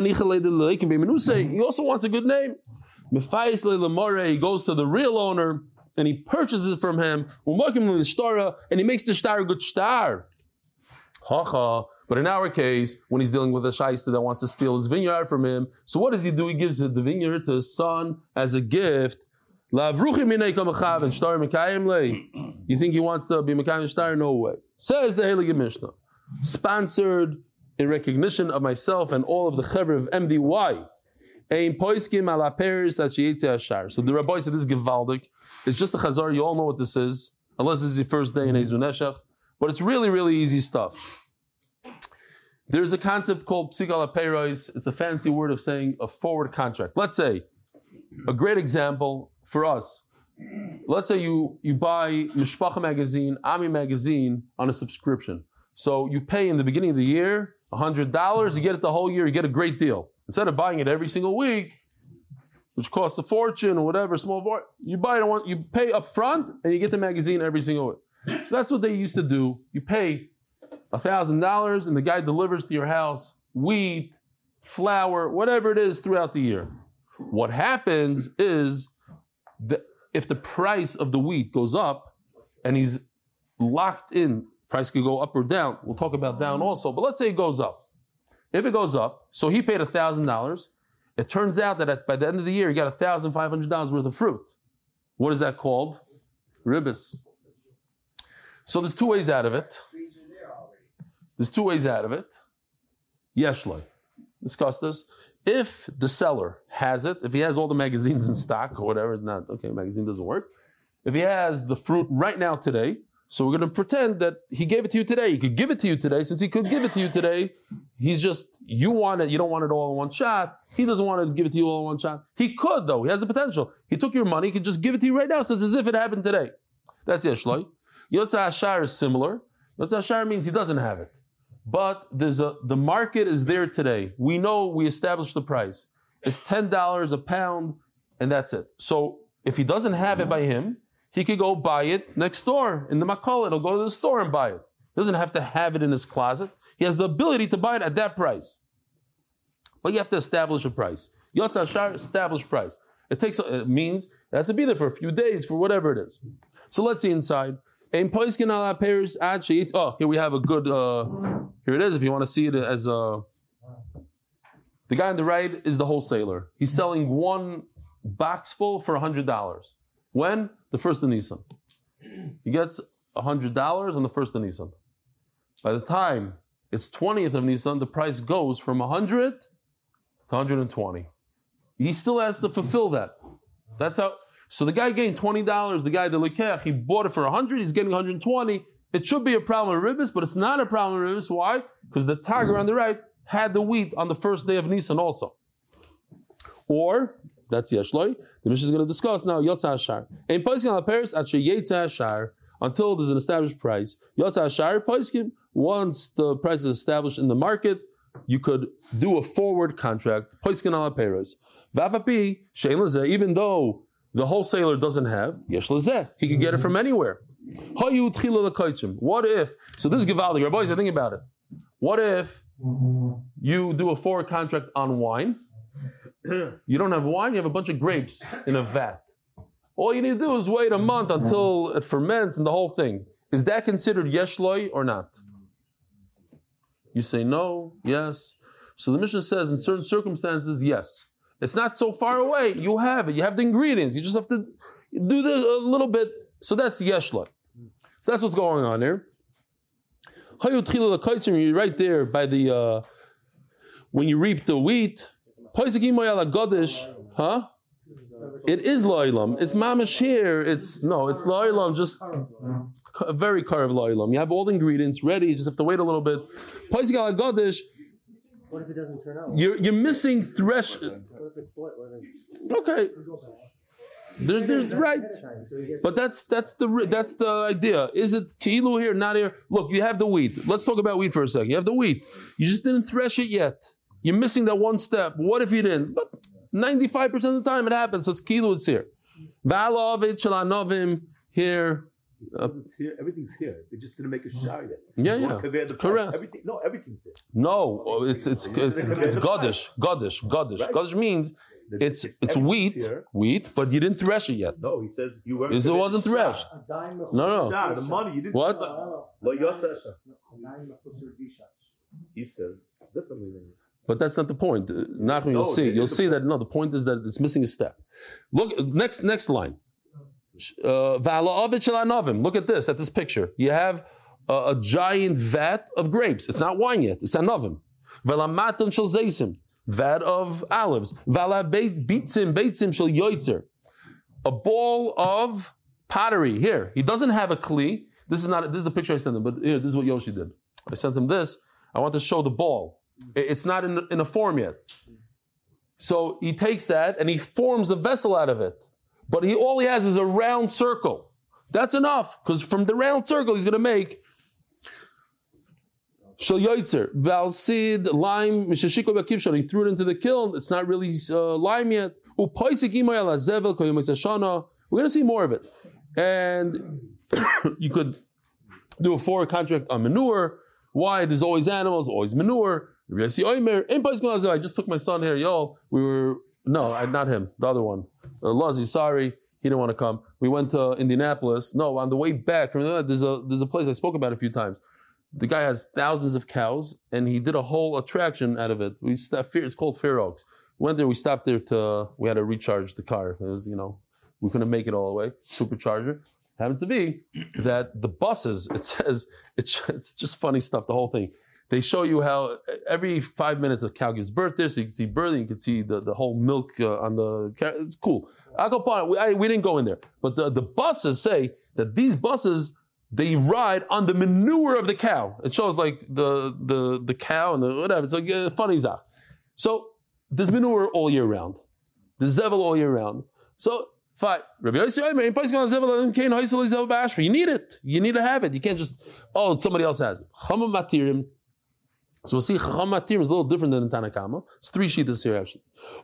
also wants a good name. He goes to the real owner and he purchases from him, and he makes the shtar a good shtar. But in our case, when he's dealing with a shyster that wants to steal his vineyard from him, so what does he do? He gives the vineyard to his son as a gift. You think he wants to be Mekayim Shtar? No way. Says the Heilige Mishnah. Sponsored in recognition of myself and all of the Chevra of MDY. So the Rabbi said this is Gevaldik. It's just a Chazar. You all know what this is. Unless this is your first day in Ezu Neshach. But it's really, really easy stuff. There's a concept called Psik ala Peiros. It's a fancy word of saying a forward contract. Let's say, a great example for us. Let's say you buy Mishpacha magazine, Ami magazine on a subscription. So you pay in the beginning of the year $100, you get it the whole year, you get a great deal. Instead of buying it every single week, which costs a fortune or whatever, you buy it, you pay up front and you get the magazine every single week. So that's what they used to do. You pay $1,000 and the guy delivers to your house wheat, flour, whatever it is throughout the year. What happens is that if the price of the wheat goes up and he's locked in, price could go up or down. We'll talk about down also, but let's say it goes up. If it goes up, so he paid $1,000. It turns out that by the end of the year, he got $1,500 worth of fruit. What is that called? Ribbis. So there's two ways out of it. Yeshloi. Discuss this. If the seller has it, if he has all the magazines in stock or whatever, magazine doesn't work. If he has the fruit right now today, so we're going to pretend that he gave it to you today. He could give it to you today. Since he could give it to you today, you want it, you don't want it all in one shot. He doesn't want to give it to you all in one shot. He could though, he has the potential. He took your money, he could just give it to you right now, so it's as if it happened today. That's Yeshloi. Yotza Hashar is similar. Yotza Hashar means he doesn't have it. But the market is there today. We know we established the price. It's $10 a pound, and that's it. So if he doesn't have it by him, he could go buy it next door in the Makol. He'll go to the store and buy it. He doesn't have to have it in his closet. He has the ability to buy it at that price. But you have to establish a price. Yotza Hashar, established price. It means it has to be there for a few days, for whatever it is. So let's see inside. Here we have a good, here it is, if you want to see it as the guy on the right is the wholesaler. He's selling one box full for $100. When? The first of Nisan. He gets $100 on the first of Nisan. By the time it's 20th of Nisan, the price goes from 100 to 120. He still has to fulfill that. That's how. So the guy gained $20. The guy, the Lekech, he bought it for 100. He's getting 120. it should be a problem with ribbis, but it's not a problem with ribbis. Why? Because the Tiger on the right had the wheat on the first day of Nisan also. Or, that's Yeshloi, the Mishnah is going to discuss now, Yotza Hashar. Ein Poiskin al Paris at Yetza Hashar, until there's an established price. Yotza Hashar, Poiskin, once the price is established in the market, you could do a forward contract, Poiskin al Paris. Vafapi, Shein Lazeh, even though the wholesaler doesn't have, Yesh Lazeh, he can get it from anywhere. What if, so this is Givaldi, boys, think about it. What if you do a forward contract on wine? You don't have wine, you have a bunch of grapes in a vat. All you need to do is wait a month until it ferments and the whole thing. Is that considered yeshloi or not? You say no, yes. So the Mishnah says in certain circumstances, yes. It's not so far away. You have it. You have the ingredients. You just have to do this a little bit. So that's yeshloi. So that's what's going on here. You're right there by the when you reap the wheat. Huh? It is lo'ilam. It's mamish here. It's lo'ilam, just a very curved lo'ilam. You have all the ingredients ready. You just have to wait a little bit. What if it doesn't turn out? You're missing thresh. What if it's split? Okay. They're right, but that's the idea. Is it kilu here, not here? Look, you have the wheat. Let's talk about wheat for a second. You have the wheat. You just didn't thresh it yet. You're missing that one step. What if you didn't? But 95% of the time it happens. So it's kilu. It's here. Valovit shalanovim here. Everything's here. They just didn't make a shar yet. Yeah. Correct. Everything's here. No, it's godish. Godish means it's wheat, but you didn't thresh it yet. No, he says you weren't. It wasn't threshed. No. Shar, the money you didn't. What? He says differently than you. But that's not the point. Nachman, you'll see. You'll see that the point is that it's missing a step. Look, next line. Look at this picture. You have a giant vat of grapes. It's not wine yet. It's anavim. Vat of olives. A ball of pottery. Here, he doesn't have a kli. This is the picture I sent him. But here, this is what Yoshi did. I sent him this. I want to show the ball. It's not in a form yet. So he takes that and he forms a vessel out of it. But all he has is a round circle. That's enough, because from the round circle he's going to make shel yoitzer valsid lime mishashiko bakivshon. He threw it into the kiln. It's not really lime yet. We're going to see more of it, and you could do a forward contract on manure. Why? There's always animals, always manure. I just took my son here, not him, the other one. Lazi, sorry, he didn't want to come. We went to Indianapolis. No, on the way back from there, there's a place I spoke about a few times. The guy has thousands of cows, and he did a whole attraction out of it. It's called Fair Oaks. Went there, we stopped there we had to recharge the car. It was, we couldn't make it all the way. Supercharger. Happens to be that the buses, it says, it's just funny stuff, the whole thing. They show you how every 5 minutes a cow gives birth there, so you can see birthing, you can see the whole milk on the cow. It's cool. We didn't go in there. But the buses say that these buses, they ride on the manure of the cow. It shows like the cow and the whatever. It's like a funny zach. So there's manure all year round. There's zevel all year round. So fine. You need it. You need to have it. You can't just, somebody else has it. So we'll see Chacham Matir is a little different than the Tanakama. It's 3 shittas here actually.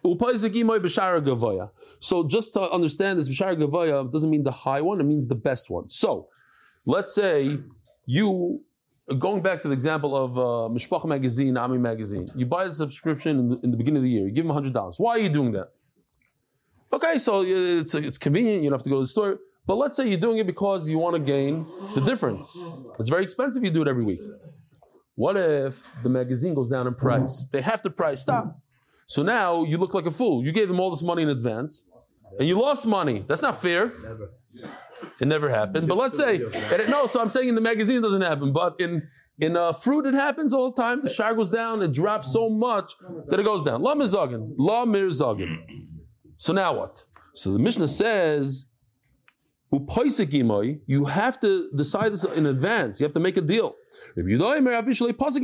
So just to understand this, B'shara Gavoya doesn't mean the high one, it means the best one. So let's say you, going back to the example of Mishpach magazine, Ami magazine, you buy the subscription in the beginning of the year, you give them $100. Why are you doing that? Okay, so it's convenient, you don't have to go to the store. But let's say you're doing it because you want to gain the difference. It's very expensive, you do it every week. What if the magazine goes down in price? They have to price stop. So now you look like a fool. You gave them all this money in advance, and you lost money. That's not fair. Never. It never happened. But let's say, so I'm saying in the magazine it doesn't happen, but in fruit it happens all the time. The shar goes down, it drops so much that it goes down. La mir zogin. So now what? So the Mishnah says, You have to decide this in advance. You have to make a deal. Rabbi Yehuda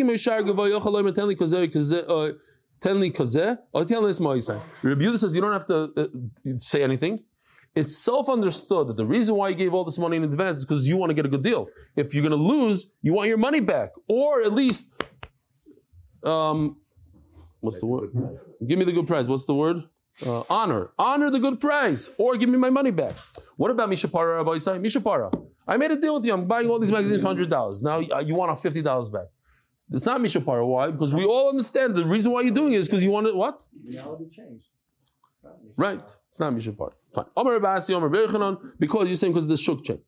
says you don't have to say anything. It's self-understood that the reason why you gave all this money in advance is because you want to get a good deal. If you're going to lose, you want your money back, or at least, what's the word? Give me the good price. What's the word? Honor the good price, or give me my money back. What about Mishapara, Rabbi Yisai? Mishapara, I made a deal with you. I'm buying all these magazines for $100. Now you want $50 back. It's not Mishapara. Why? Because we all understand the reason why you're doing it is because you want it. What? Reality changed. Right. It's not Mishapara. Fine. Omer Rabasi, Omer Bechanan, because you're saying because of the shuk chain.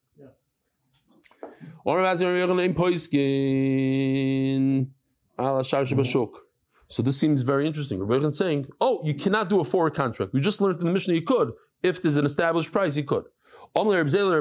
Omer Rabasi, Omer Bechanan, Poiskin, Ala Shar Shebashuk. So this seems very interesting. Rabbi Yechon saying, you cannot do a forward contract. We just learned in the Mishnah you could. If there's an established price, you could. Even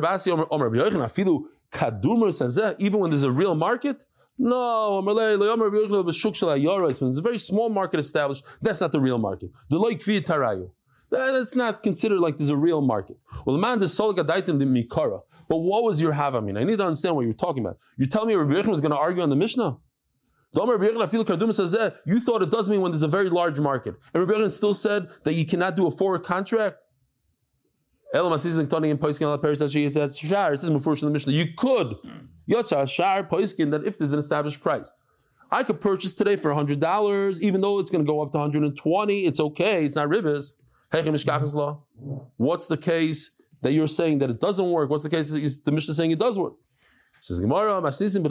when there's a real market? No. When there's a very small market established, that's not the real market. That's not considered like there's a real market. Well, the man is mikara. But what was your havamin? I need to understand what you're talking about. You're telling me Rabbi Yechon was going to argue on the Mishnah? You thought it does mean when there's a very large market. And Rabbi Yechon still said that you cannot do a forward contract. It says in the Mishnah, you could. That if there's an established price. I could purchase today for $100, even though it's going to go up to $120. It's okay. It's not ribis. What's the case that you're saying that it doesn't work? What's the case that the Mishnah is saying it does work? It says Gemara,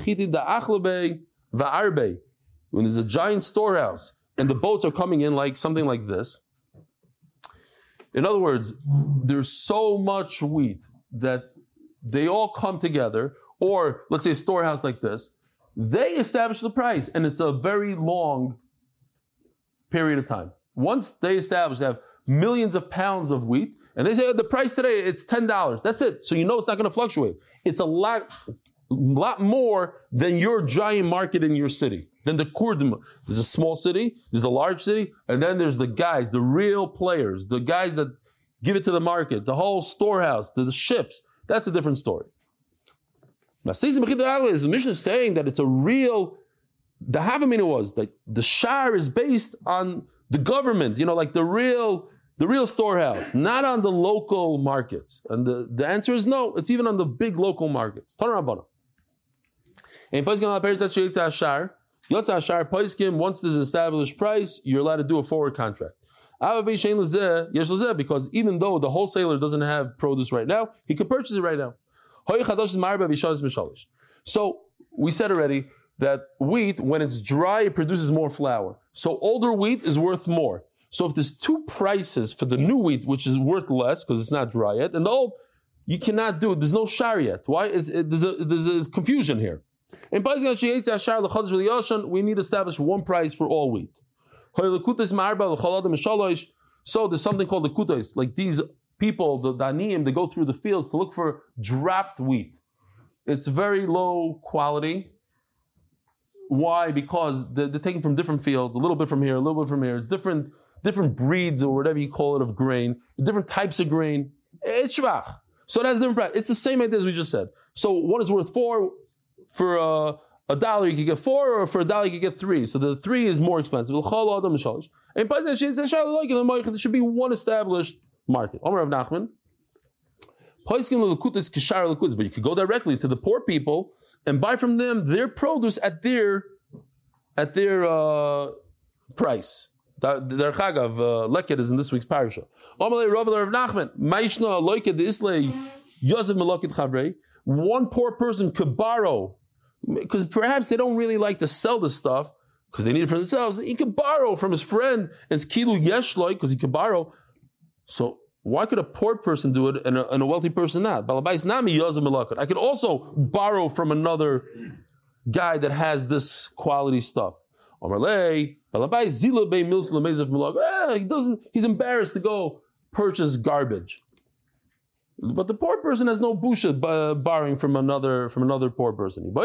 when there's a giant storehouse and the boats are coming in like something like this. In other words, there's so much wheat that they all come together, or let's say a storehouse like this, they establish the price, and it's a very long period of time. Once they establish, they have millions of pounds of wheat, and they say the price today, it's $10. That's it. So you know it's not going to fluctuate. It's a lot more than your giant market in your city. Then the Kurdim, there's a small city, there's a large city, and then there's the guys, the real players, the guys that give it to the market, the whole storehouse, the ships. That's a different story. Now, the Mishnah is saying that it's a real, the Havamina was that the shar is based on the government, like the real storehouse, not on the local markets. And the answer is no, it's even on the big local markets. Once there's an established price, you're allowed to do a forward contract. Because even though the wholesaler doesn't have produce right now, he can purchase it right now. So we said already that wheat, when it's dry, it produces more flour. So older wheat is worth more. So if there's two prices for the new wheat, which is worth less because it's not dry yet, and the old, you cannot do it. There's no shar yet. Why? There's a confusion here. In we need to establish one price for all wheat. So there's something called the kutais, like these people, the daniyim, they go through the fields to look for dropped wheat. It's very low quality. Why? Because they're taken from different fields, a little bit from here, a little bit from here. It's different breeds or whatever you call it of grain, different types of grain. It's shvach. So it has different price. It's the same idea as we just said. So one is worth 4. For $1 you could get 4, or for $1 you could get 3. So the 3 is more expensive. And there should be one established market. Omer of Nachman. But you could go directly to the poor people and buy from them their produce at their price. Their chagav leket is in this week's parasha. Omer of Nachman. Maishna loiket the islay yaziv melokit chavrei. One poor person could borrow, because perhaps they don't really like to sell this stuff because they need it for themselves. He could borrow from his friend, and it's kilu yeshloi because he could borrow. So why could a poor person do it and a wealthy person not? I could also borrow from another guy that has this quality stuff. He doesn't. He's embarrassed to go purchase garbage. But the poor person has no busha borrowing from another poor person. He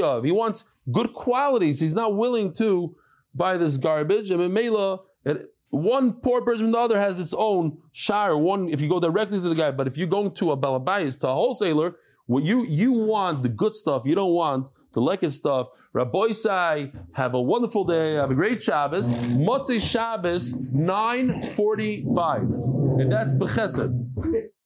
wants good qualities. He's not willing to buy this garbage. And one poor person from the other has its own share. One, if you go directly to the guy, but if you're going to a balabayis, to a wholesaler, what you want the good stuff, you don't want the lekid stuff. Rabbi Sai, have a wonderful day, have a great Shabbos. Motzei Shabbos, 9:45. And that's B'chesed.